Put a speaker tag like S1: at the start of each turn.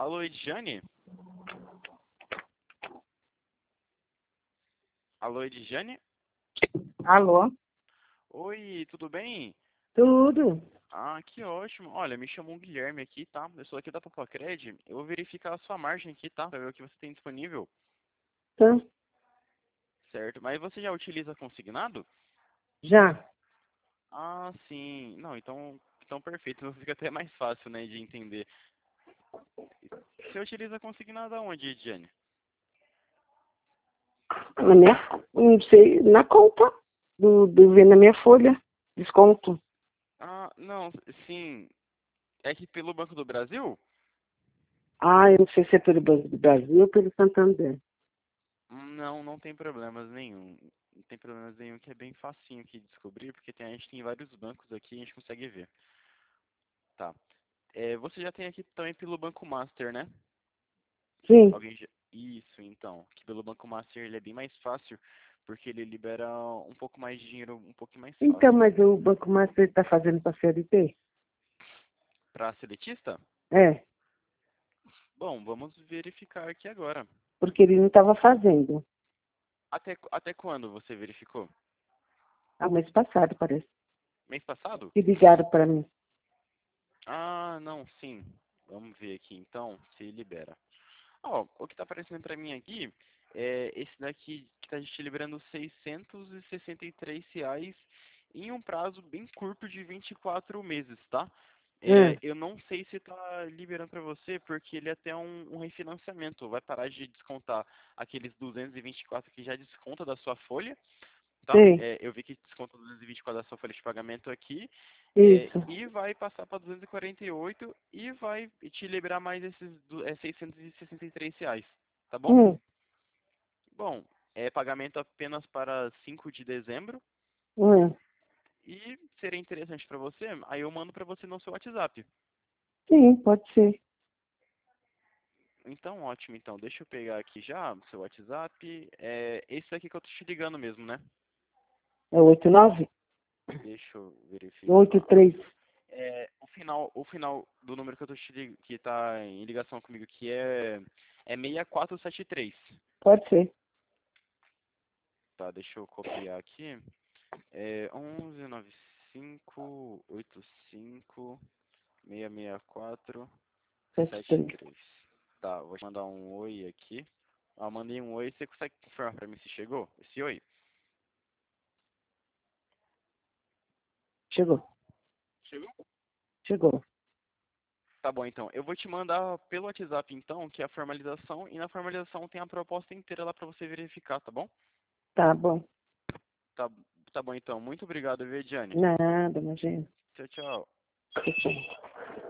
S1: Alô, Edjane? Alô, Edjane?
S2: Alô?
S1: Oi, tudo bem?
S2: Tudo?
S1: Ah, que ótimo. Olha, me chamou Guilherme aqui, tá? Eu sou aqui da Papacred. Eu vou verificar a sua margem aqui, tá? Pra ver o que você tem disponível,
S2: Tá?
S1: certo? Mas você já utiliza consignado?
S2: Já.
S1: Ah, sim. Não, então perfeito. Fica até mais fácil, né, de entender. Você utiliza consignado aonde, Edjane?
S2: Na minha, não sei, na conta ver na minha folha, desconto.
S1: Ah, não, sim. É que pelo Banco do Brasil?
S2: Ah, eu não sei se é pelo Banco do Brasil ou pelo Santander.
S1: Não, não tem problemas nenhum. Não tem problemas nenhum, que é bem facinho aqui de descobrir, porque a gente tem vários bancos aqui e a gente consegue ver. Tá. Você já tem aqui também pelo Banco Master, né?
S2: Sim.
S1: Isso, então. Que pelo Banco Master ele é bem mais fácil, porque ele libera um pouco mais de dinheiro, um pouquinho mais
S2: Então,
S1: fácil.
S2: mas o Banco Master está fazendo para a CLT?
S1: Para seletista?
S2: É,
S1: Bom, vamos verificar aqui agora.
S2: porque ele não estava fazendo.
S1: Até quando você verificou?
S2: Ah, mês passado, parece.
S1: Mês passado?
S2: Que ligaram para mim.
S1: Ah, não, sim. Vamos ver aqui então se libera. Ó, o que tá aparecendo pra mim aqui é esse daqui que tá te liberando R$ 663 em um prazo bem curto de 24 meses, tá?
S2: Ah,
S1: Eu não sei se tá liberando pra você porque ele é até um refinanciamento. Vai parar de descontar aqueles 224 que já desconta da sua folha, tá?
S2: sei.
S1: Eu vi que desconta 224 da sua folha de pagamento aqui,
S2: Isso.
S1: e vai passar para 248 e vai te liberar mais esses R$ 663, tá bom?
S2: Hum,
S1: Bom, é pagamento apenas para 5 de dezembro
S2: hum.
S1: e seria interessante para você, aí eu mando para você no seu WhatsApp.
S2: Sim, pode ser.
S1: Então, ótimo, então, deixa eu pegar aqui já o seu WhatsApp, esse daqui que eu tô te ligando mesmo, né?
S2: É 89?
S1: Deixa eu verificar.
S2: 83?
S1: O final do número que eu tô que tá em ligação comigo aqui é 6473.
S2: Pode ser.
S1: Tá, deixa eu copiar aqui. É 1195856646
S2: 73.
S1: três. Tá, vou te mandar um oi aqui. Ah, mandei um oi. Você consegue confirmar pra mim se chegou? Esse oi?
S2: Chegou.
S1: Chegou.
S2: Chegou.
S1: Tá bom, então. Eu vou te mandar pelo WhatsApp, então, que é a formalização. E na formalização tem a proposta inteira lá pra você verificar, tá bom?
S2: Tá bom.
S1: Tá, tá bom, então. Muito obrigado, viu, Ediane?
S2: Nada, imagina.
S1: Tchau, tchau.
S2: Tchau.